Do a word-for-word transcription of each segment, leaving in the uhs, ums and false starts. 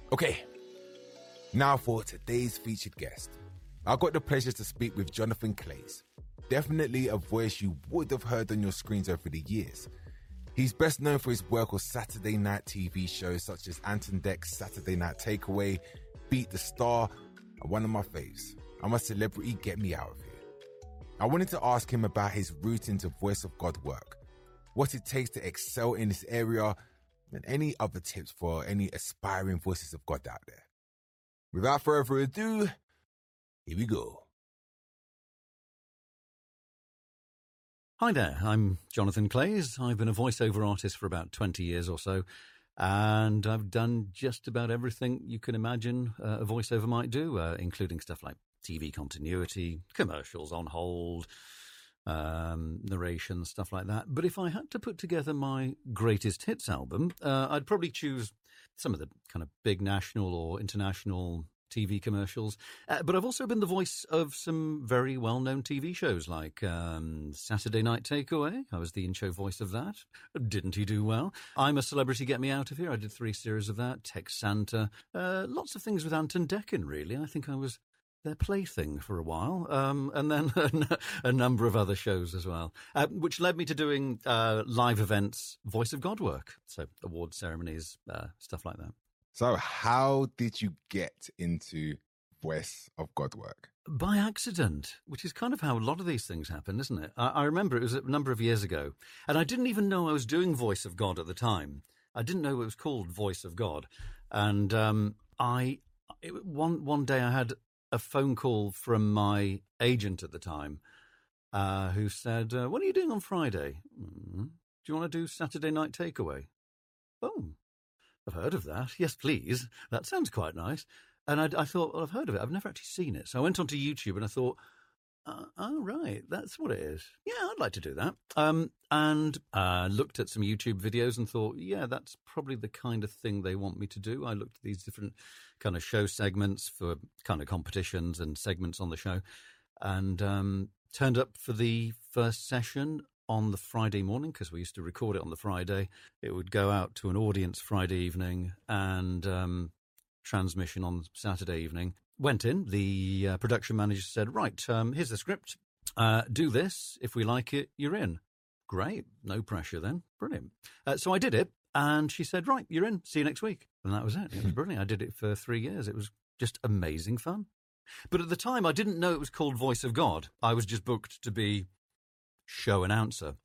Okay, now for today's featured guest. I got the pleasure to speak with Jonathan Clays. Definitely a voice you would have heard on your screens over the years. He's best known for his work on Saturday night T V shows such as Ant and Dec's Saturday Night Takeaway, Beat the Star, and one of my faves, I'm a Celebrity, Get Me Out of Here. I wanted to ask him about his route into Voice of God work, what it takes to excel in this area, and any other tips for any aspiring voices of God out there. Without further ado, here we go. Hi there, I'm Jonathan Clays. I've been a voiceover artist for about twenty years or so, and I've done just about everything you can imagine uh, a voiceover might do, uh, including stuff like T V continuity, commercials on hold, um, narration, stuff like that. But if I had to put together my greatest hits album, uh, I'd probably choose some of the kind of big national or international T V commercials. Uh, but I've also been the voice of some very well-known T V shows like um, Saturday Night Takeaway. I was the in-show voice of that. Didn't he do well? I'm a Celebrity, Get Me Out of Here. I did three series of that. Tech Santa. Uh, lots of things with Ant and Dec in, really. I think I was their plaything for a while, um, and then a, a number of other shows as well, uh, which led me to doing uh, live events, Voice of God work, so award ceremonies, uh, stuff like that. So how did you get into Voice of God work? By accident, which is kind of how a lot of these things happen, isn't it? I, I remember it was a number of years ago, and I didn't even know I was doing Voice of God at the time. I didn't know it was called Voice of God. And um, I it, one one day I had a phone call from my agent at the time uh, who said, uh, what are you doing on Friday? Mm-hmm. Do you want to do Saturday Night Takeaway? Oh, I've heard of that. Yes, please. That sounds quite nice. And I, I thought, well, I've heard of it. I've never actually seen it. So I went onto YouTube and I thought, uh, oh, right, that's what it is. Yeah, I'd like to do that. Um, and uh, looked at some YouTube videos and thought, yeah, that's probably the kind of thing they want me to do. I looked at these different kind of show segments for kind of competitions and segments on the show, and um, turned up for the first session on the Friday morning, because we used to record it on the Friday. It would go out to an audience Friday evening and um, transmission on Saturday evening. Went in, the uh, production manager said, right, um, here's the script. Uh, do this. If we like it, you're in. Great. No pressure then. Brilliant. Uh, so I did it, and she said, right, you're in. See you next week. And that was it. It was brilliant. I did it for three years. It was just amazing fun. But at the time, I didn't know it was called Voice of God. I was just booked to be show announcer.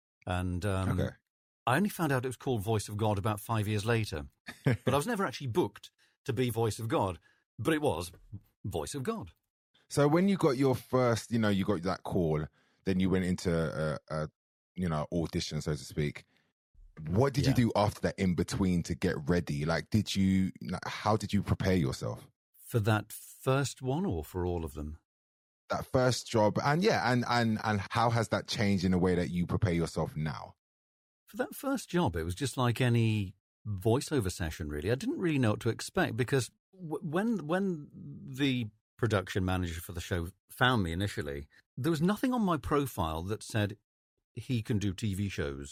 And um, okay. I only found out it was called Voice of God about five years later. But I was never actually booked to be Voice of God. But it was Voice of God. So when you got your first, you know, you got that call, then you went into a, a you know, audition, so to speak. What did yeah. you do after that in between to get ready? Like, did you, how did you prepare yourself? For that first one or for all of them? That first job. And yeah, and, and, and how has that changed in a way that you prepare yourself now? For that first job, it was just like any voiceover session, really. I didn't really know what to expect because w- when when the production manager for the show found me initially, there was nothing on my profile that said he can do T V shows.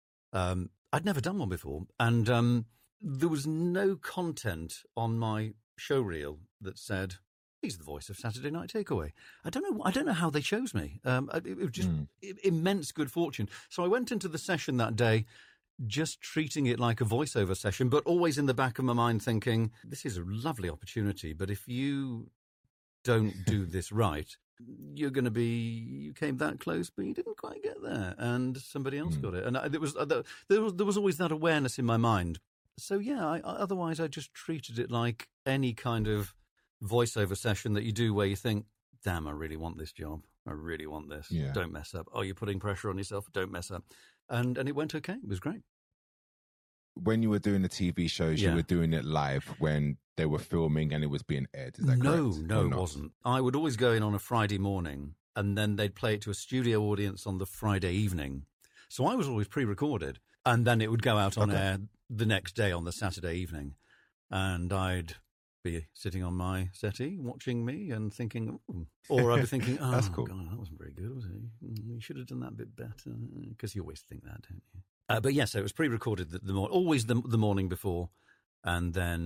Um, I'd never done one before, and um, there was no content on my show reel that said he's the voice of Saturday Night Takeaway. I don't know. I don't know how they chose me. Um, it, it was just mm. immense good fortune. So I went into the session that day just treating it like a voiceover session, but always in the back of my mind thinking, this is a lovely opportunity, but if you don't do this right, you're going to be, you came that close, but you didn't quite get there, and somebody else mm. got it. And I, there was uh, there was there was always that awareness in my mind. So yeah, I, otherwise I just treated it like any kind of voiceover session that you do where you think, damn, I really want this job. I really want this. Yeah. Don't mess up. Oh, you're putting pressure on yourself. Don't mess up. And and it went okay. It was great. When you were doing the T V shows, yeah. you were doing it live when they were filming and it was being aired. Is that no, correct? No, no, it wasn't. I would always go in on a Friday morning and then they'd play it to a studio audience on the Friday evening. So I was always pre-recorded. And then it would go out on okay. air the next day on the Saturday evening. And I'd be sitting on my settee watching me and thinking, ooh. Or I'd be thinking, oh, That's cool. God, that wasn't very good, was it? You should have done that a bit better. Because you always think that, don't you? Uh, but yes, yeah, so it was pre-recorded the, the morning, always the, the morning before. And then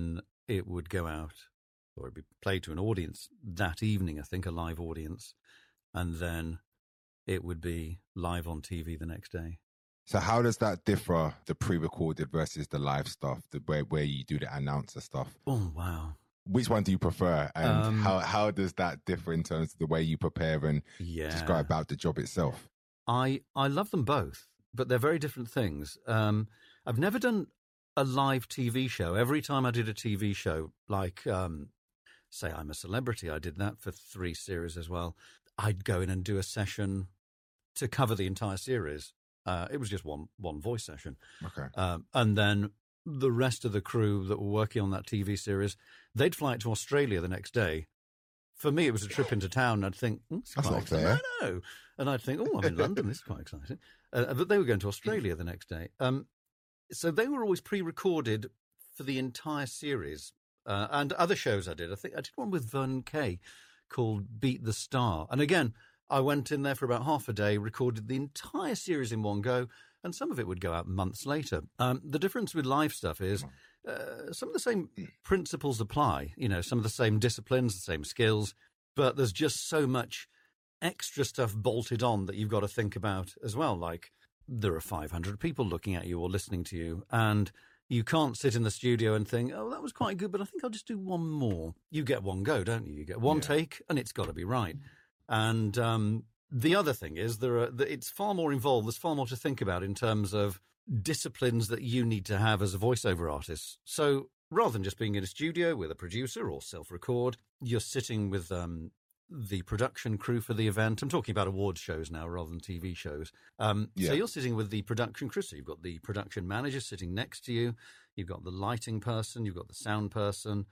it would go out, or it'd be played to an audience that evening, I think, a live audience, and then it would be live on T V the next day. So how does that differ, the pre-recorded versus the live stuff, the where, where you do the announcer stuff? Oh, wow. Which one do you prefer? And um, how, how does that differ in terms of the way you prepare and yeah. just go about the job itself? I, I love them both, but they're very different things. Um, I've never done a live T V show. Every time I did a T V show, like, um, say I'm a Celebrity, I did that for three series as well. I'd go in and do a session to cover the entire series. Uh, it was just one one voice session. Okay. Um, and then the rest of the crew that were working on that T V series, they'd fly it to Australia the next day. For me, it was a trip into town. And I'd think, mm, this is That's quite not exciting. fair. No, no. And I'd think, oh, I'm in London. This is quite exciting. Uh, but they were going to Australia the next day. Um, so they were always pre-recorded for the entire series. Uh, and other shows I did. I think I did one with Vernon Kay called Beat the Star. And again, I went in there for about half a day, recorded the entire series in one go, and some of it would go out months later. Um, the difference with live stuff is uh, some of the same principles apply, you know, some of the same disciplines, the same skills, but there's just so much extra stuff bolted on that you've got to think about as well. Like there are five hundred people looking at you or listening to you, and you can't sit in the studio and think, oh, that was quite good, but I think I'll just do one more. You get one go, don't you? You get one yeah. take, and it's got to be right. And um, the other thing is, there are it's far more involved. There's far more to think about in terms of disciplines that you need to have as a voiceover artist. So rather than just being in a studio with a producer or self-record, you're sitting with um, the production crew for the event. I'm talking about awards shows now rather than T V shows. Um, yeah. So you're sitting with the production crew. So you've got the production manager sitting next to you. You've got the lighting person. You've got the sound person.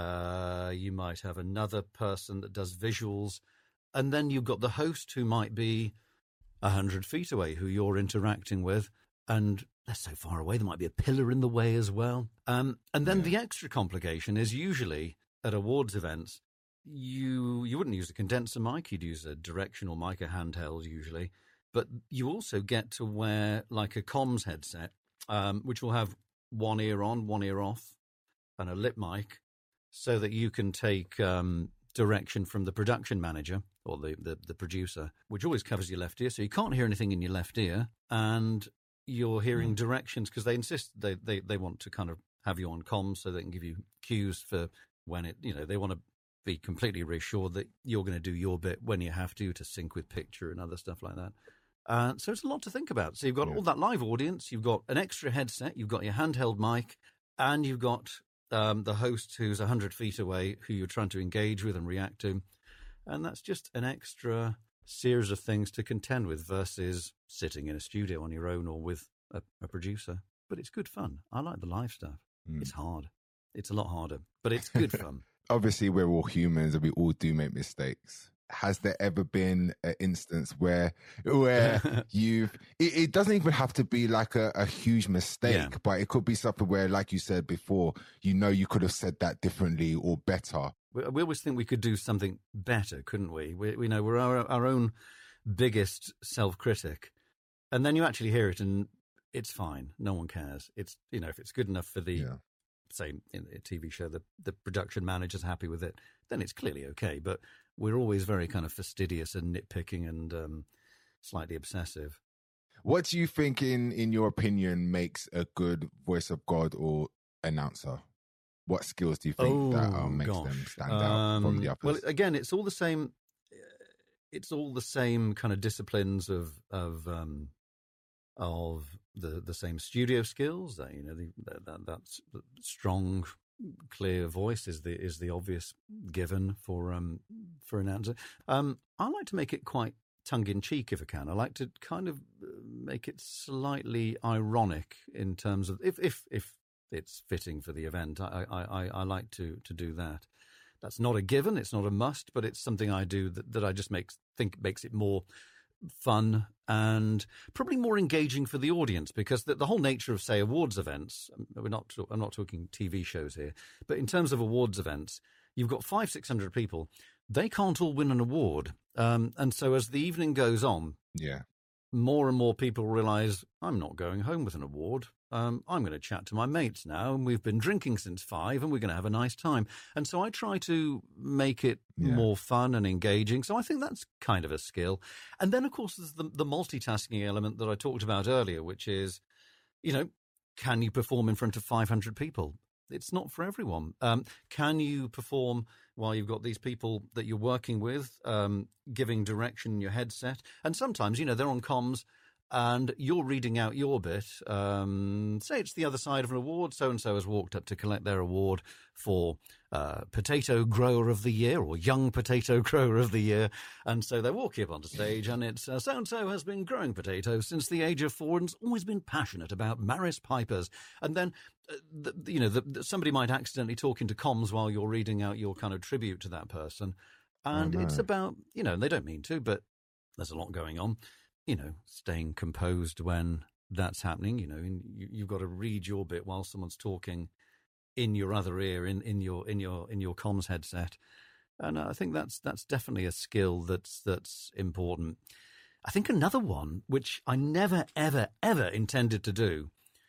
Uh, you might have another person that does visuals. And then you've got the host who might be one hundred feet away, who you're interacting with. And they're so far away, there might be a pillar in the way as well. Um, and then yeah. the extra complication is usually at awards events, you you wouldn't use a condenser mic. You'd use a directional mic, a handheld usually. But you also get to wear like a comms headset, um, which will have one ear on, one ear off, and a lip mic, so that you can take um, direction from the production manager or the, the, the producer, which always covers your left ear. So you can't hear anything in your left ear, and you're hearing mm. directions because they insist, they, they, they want to kind of have you on comms so they can give you cues for when it, you know, they want to be completely reassured that you're going to do your bit when you have to, to sync with picture and other stuff like that. Uh, so it's a lot to think about. So you've got yeah. all that live audience, you've got an extra headset, you've got your handheld mic, and you've got um, the host who's one hundred feet away who you're trying to engage with and react to. And that's just an extra series of things to contend with versus sitting in a studio on your own or with a, a producer. But it's good fun. I like the live stuff. Mm. It's hard. It's a lot harder, but it's good fun. Obviously, we're all humans and we all do make mistakes. Has there ever been an instance where where you've it, it doesn't even have to be like a, a huge mistake, yeah. but it could be something where, like you said before, you know you could have said that differently or better. We, we always think we could do something better, couldn't we? We, we know we're our, our own biggest self-critic, and then you actually hear it and it's fine. No one cares. It's, you know, if it's good enough for the yeah. say in a T V show, the, the production manager's happy with it, then it's clearly okay. But we're always very kind of fastidious and nitpicking and um, slightly obsessive. What do you think, in, in your opinion, makes a good voice of God or announcer? What skills do you think oh, that um, makes gosh. them stand out um, from the others? Well, again, it's all the same. It's all the same kind of disciplines of of um, of the the same studio skills. That you know, the, that that's strong, clear voice is the is the obvious given for um for an announcer. Um, I like to make it quite tongue in cheek if I can. I like to kind of make it slightly ironic in terms of if if if it's fitting for the event. I I I, I like to to do that. That's not a given. It's not a must, but it's something I do that, that I just makes think makes it more fun and probably more engaging for the audience, because the, the whole nature of, say, awards events, we're not I'm not talking T V shows here, but in terms of awards events, you've got five six hundred people. They can't all win an award, um, and so as the evening goes on, yeah, more and more people realise, I'm not going home with an award. Um, I'm going to chat to my mates now, and we've been drinking since five, and we're going to have a nice time. And so I try to make it Yeah. more fun and engaging. So I think that's kind of a skill. And then, of course, there's the, the multitasking element that I talked about earlier, which is, you know, can you perform in front of five hundred people? It's not for everyone. Um, can you perform while you've got these people that you're working with, um, giving direction in your headset? And sometimes, you know, they're on comms and you're reading out your bit. Um, say it's the other side of an award. So-and-so has walked up to collect their award for uh, Potato Grower of the Year or Young Potato Grower of the Year. And so they're walking up onto stage and it's uh, so-and-so has been growing potatoes since the age of four and has always been passionate about Maris Pipers. And then, uh, the, you know, the, the, somebody might accidentally talk into comms while you're reading out your kind of tribute to that person. And Oh, no. it's about, you know, they don't mean to, but there's a lot going on. You know, staying composed when that's happening. You know, and you, you've got to read your bit while someone's talking in your other ear, in, in your in your in your comms headset. And I think that's that's definitely a skill that's that's important. I think another one, which I never ever ever intended to do,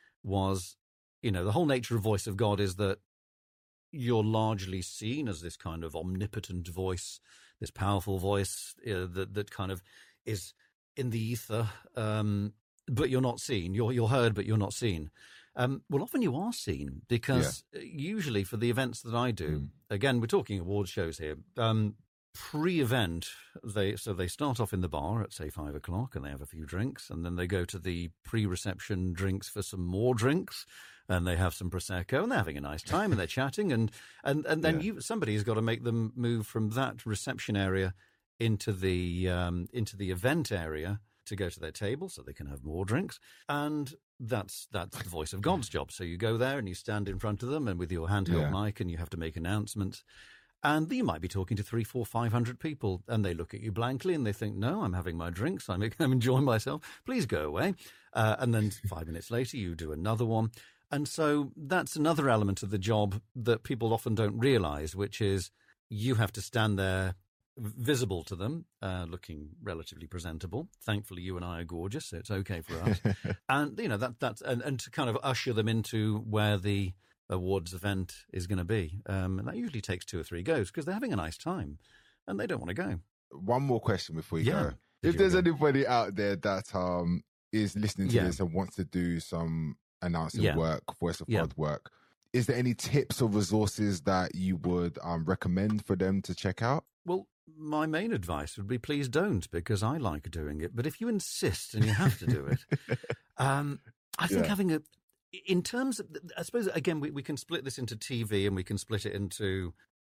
was, you know, the whole nature of Voice of God is that you're largely seen as this kind of omnipotent voice, this powerful voice uh, that that kind of is in the ether, um, but you're not seen. You're you're heard, but you're not seen. Um, well, often you are seen because yeah. usually for the events that I do, mm. again, we're talking award shows here. Um, pre-event, they so they start off in the bar at say five o'clock, and they have a few drinks, and then they go to the pre-reception drinks for some more drinks, and they have some prosecco, and they're having a nice time, and they're chatting, and and and then yeah. you somebody's got to make them move from that reception area into the um, into the event area to go to their table so they can have more drinks. And that's that's the Voice of God's job. So you go there and you stand in front of them and with your handheld yeah. mic and you have to make announcements. And you might be talking to three, four, five hundred people, and they look at you blankly and they think, no, I'm having my drinks, I'm, I'm enjoying myself, please go away. Uh, and then five minutes later you do another one. And so that's another element of the job that people often don't realize, which is you have to stand there visible to them, uh, looking relatively presentable. Thankfully, you and I are gorgeous, so it's okay for us. And you know that that's and, and to kind of usher them into where the awards event is going to be. Um, and that usually takes two or three goes because they're having a nice time and they don't want to go. One more question before you yeah. go. If there's anybody out there that um is listening to yeah. this and wants to do some announcing yeah. work, Voice of yeah. God work, is there any tips or resources that you would um, recommend for them to check out? Well, my main advice would be please don't, because I like doing it. But if you insist and you have to do it, um, I think yeah. having a, in terms of, I suppose, again, we, we can split this into T V and we can split it into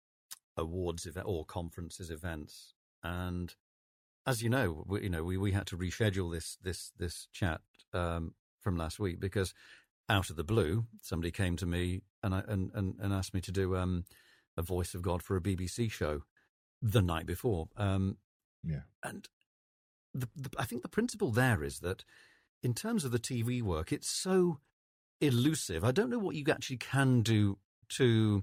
awards event or conferences events. And as you know, we, you know, we, we had to reschedule this, this, this chat um, from last week because out of the blue, somebody came to me and I, and, and, and asked me to do um, a Voice of God for a B B C show the night before. Um, yeah. And the, the, I think the principle there is that in terms of the T V work, it's so elusive. I don't know what you actually can do to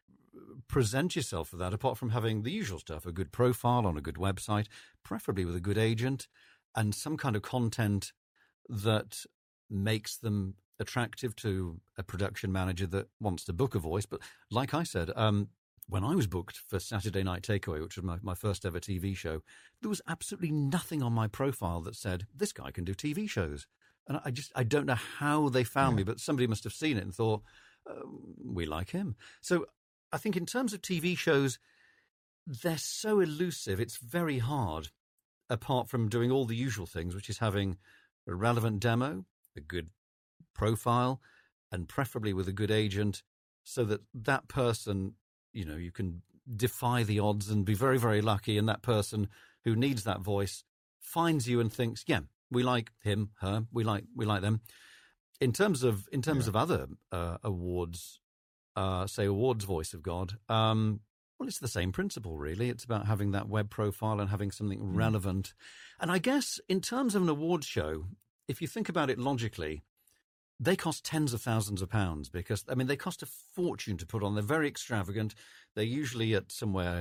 present yourself for that, apart from having the usual stuff, a good profile on a good website, preferably with a good agent, and some kind of content that makes them attractive to a production manager that wants to book a voice. But like I said, um, when I was booked for Saturday Night Takeaway, which was my, my first ever T V show, there was absolutely nothing on my profile that said, this guy can do T V shows. And I just, I don't know how they found yeah. me, but somebody must have seen it and thought, oh, we like him. So I think in terms of T V shows, they're so elusive. It's very hard, apart from doing all the usual things, which is having a relevant demo, a good profile, and preferably with a good agent, so that that person, you know, you can defy the odds and be very, very lucky. And that person who needs that voice finds you and thinks, yeah, we like him, her, we like, we like them. In terms of, in terms yeah. of other uh, awards, uh, say awards Voice of God, um, well, it's the same principle, really. It's about having that web profile and having something mm. relevant. And I guess in terms of an award show, if you think about it logically, they cost tens of thousands of pounds because, I mean, they cost a fortune to put on. They're very extravagant. They're usually at somewhere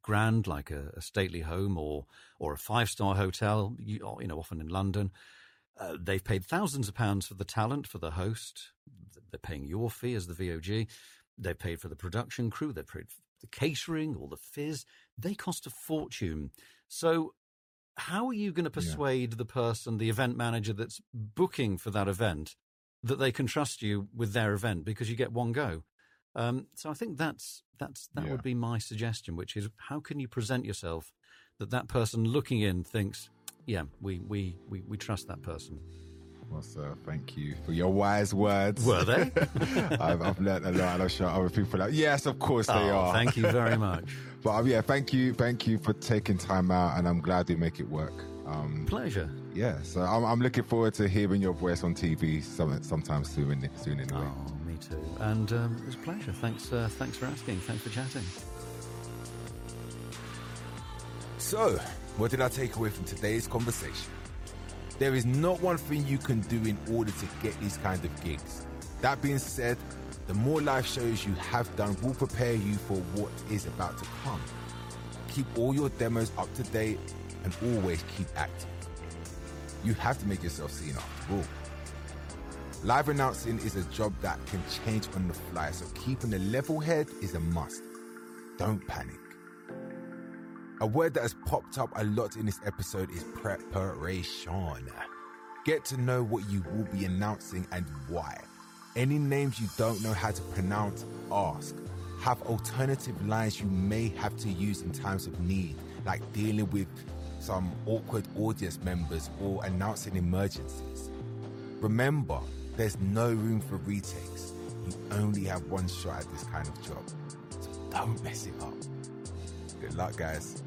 grand, like a, a stately home or or a five-star hotel, you, you know, often in London. Uh, they've paid thousands of pounds for the talent, for the host. They're paying your fee as the V O G. They've paid for the production crew. They've paid for the catering, all the fizz. They cost a fortune. So how are you going to persuade yeah. the person, the event manager that's booking for that event, that they can trust you with their event because you get one go? Um, so I think that's that's that yeah. would be my suggestion, which is how can you present yourself that that person looking in thinks, yeah, we we we, we trust that person. Well, sir, thank you for your wise words. Were they? I've, I've learned a lot, and I'm sure other people are like, yes, of course they oh, are. Thank you very much. But um, yeah, thank you, thank you for taking time out, and I'm glad we make it work. Um, Pleasure. Yeah, so I'm, I'm looking forward to hearing your voice on T V some, sometime soon. Soon, anyway. Oh, me too. And um, it was a pleasure. Thanks, uh, thanks for asking. Thanks for chatting. So, what did I take away from today's conversation? There is not one thing you can do in order to get these kind of gigs. That being said, the more live shows you have done will prepare you for what is about to come. Keep all your demos up to date and always keep active. You have to make yourself seen after all. Live announcing is a job that can change on the fly, so keeping a level head is a must. Don't panic. A word that has popped up a lot in this episode is preparation. Get to know what you will be announcing and why. Any names you don't know how to pronounce, ask. Have alternative lines you may have to use in times of need, like dealing with some awkward audience members or announcing emergencies. Remember, there's no room for retakes. You only have one shot at this kind of job, so don't mess it up. Good luck, guys.